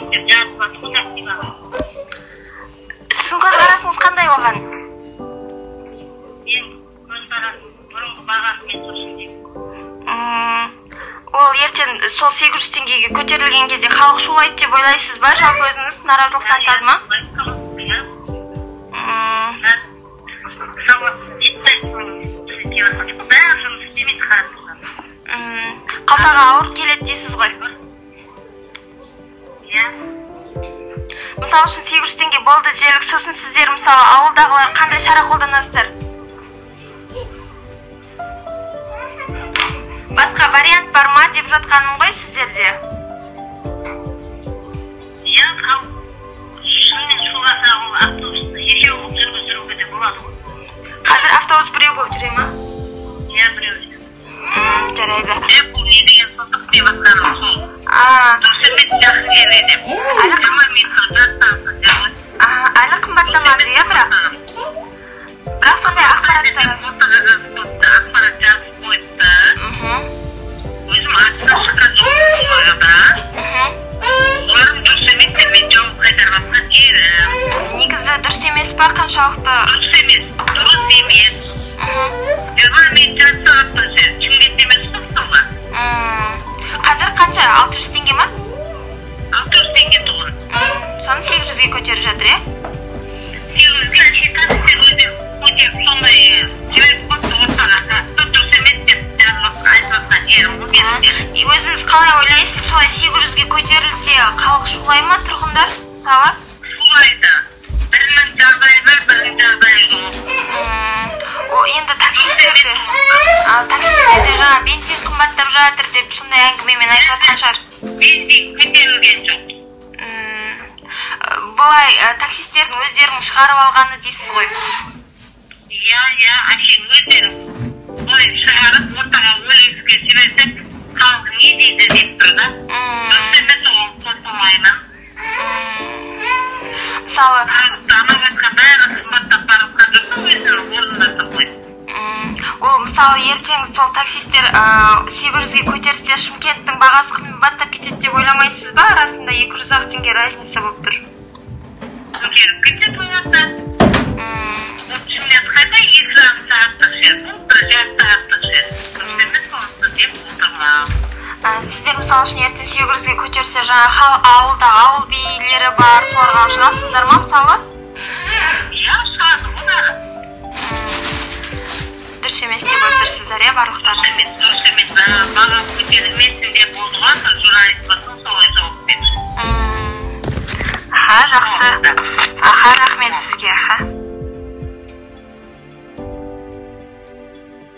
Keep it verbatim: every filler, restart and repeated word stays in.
Сіздің көзқарасыңыз қандай оған? Мен көзқарасым бұрынғы бағасымен тұрсын деймін. Ол ертең сол сегіз жүз теңгеге көтерілген кезде халық шулайды деп ойлайсыз ба? Жалпы өзіңіз наразылық танытады ма? Қалтаға ауыр келеді дейсіз ғой? Иә. Мысалы үшін сегіз жүз теңге болды делік, сосын сіздер мысалы ауылдағылар қандай шара қолданасыздар? Басқа вариант бар ма деп жатқаным ғой сіздерде? Иә, шынымен шуласа ол автобусты екеу болып жүргіздіруге де болады ғой. Қазір автобус біреу болып жүре ма? Иә, біреу. Жарайды. Деп бұл не деген сотық деп атқаным сол. Дұрыс емес жақсы келе деп. Әлі қымбаттамады, иә бірақ? Бірақ сондай ақпараттар. Ақпарат жазып қойды. Өзім атына шыққан жоқпын оларға. Оларым дұрыс емес деп мен жауап қайтарғанға жерім. Негізі дұрыс емес па, қаншалықты? Дұрыс емес, дұрыс емес. жиырма минут жарты сағаттан сен Шымкент емес қой. Қазір қанша? алты жүз теңге ма? алты жүз теңге тұғын. Соны сегіз жүзге көтеріп жатыр, е? сегіз жүзге әншей кәсіпкер өздері көтеріп сондай жіберіп қойды ортаға. Дұрыс емес деп жазып айтыватқан жерім ғой менде. Өзіңіз қалай ойлайсыз, солай сегіз жүзге көтерілсе халық шулай ма, тұрғындар? Мысалы? Шулайды. Бірінің жағдайы бар, бірінің жағдайы жоқ. Енді таксистерде, таксистерде жаңа бензин қымбаттап жатыр деп сондай әңгімемен айтып жатқан шығар. Бензин көтерілген жоқ. Бұлай таксистердің өздерінің шығарып алғаны дейсіз ғой? Иә, иә, әшейін өздерін бұлай шығарып, ортаға өлеңізге жіберсек, халық не дейді деп тұр да. Дұрыс емес ол қосылмаймын. Мысалы, анау айтқан бәрі қымбаттап барып қазір өзінің орнында тұр ғой. Ол мысалы ертең сол таксистер сегіз жүзге көтерсе Шымкенттің бағасы қымбаттап кетеді деп ойламайсыз ба? Арасында екі жүз ақ теңге разница болып тұр. Көтеріп кетеді оларда. Шымкент қайда екі жарым сағаттық жер, бұл бір жарты сағаттық жер. Дұрыс емес оларды деп отырмын. Сіздер мысалы үшін ертең сегіз жүзге көтерсе жаңа ауылда ауыл билері бар, соларға шығасыздар ма мысалы? Иә, шығады олары. Дұрыс емес деп отырсыздар, иә, барлықтарыңыз? Дұрыс емес, баға көтерілмесін деп болды ғой, журналист болсын солай жауап берді. Аха, жақсы. Аха, рахмет сізге, аха.